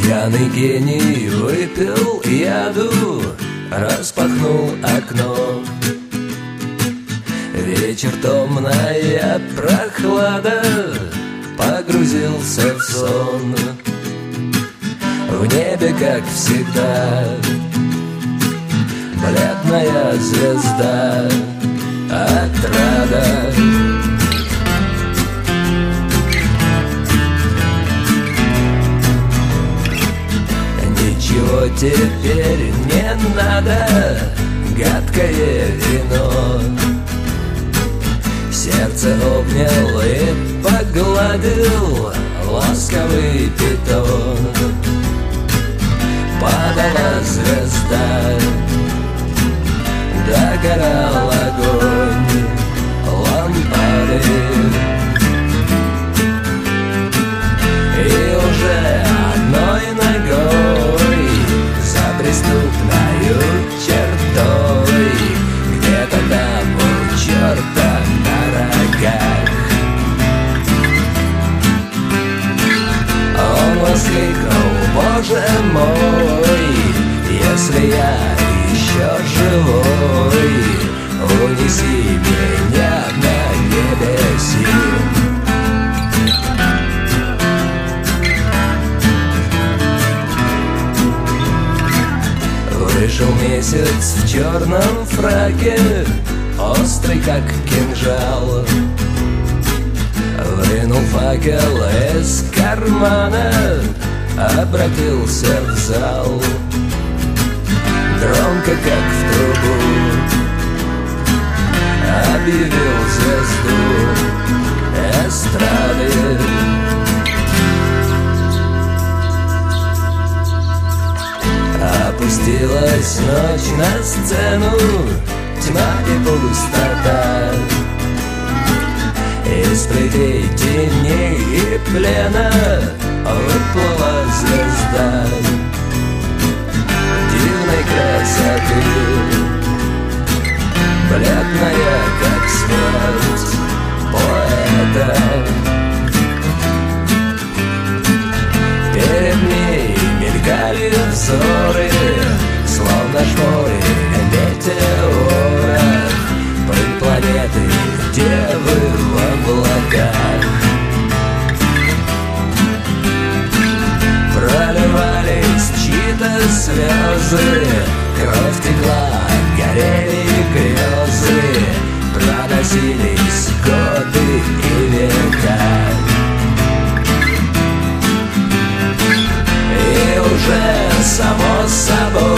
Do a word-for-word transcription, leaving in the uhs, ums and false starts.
Пьяный гений выпил яду, распахнул окно. Вечер томная прохлада, погрузился в сон. В небе, как всегда, бледная звезда, отрада. Ничего теперь не надо, гадкое вино. Сердце обнял и погладил ласковый питон. Падала звезда, догорал огонь лампады. И уже одной ногой за преступною чертой, где-то там у черта на рогах, он воскликнул: Боже мой, если я еще живой, унеси меня на небеси. Вышел месяц в черном фраке, острый как кинжал. Вынул факел из кармана, обратился в зал. Громко, как в трубу, объявил звезду эстрады. Опустилась ночь на сцену, тьма и пустота. Из плетей теней и плена выплыла звезда дивной красоты, бледная, как смерть поэта. Перед ней мелькали взоры, словно шпоры метеора, пыль планеты девы в облаках. Проливались чьи-то слезы, кровь текла, горели грезы, проносились годы и века. И уже само собой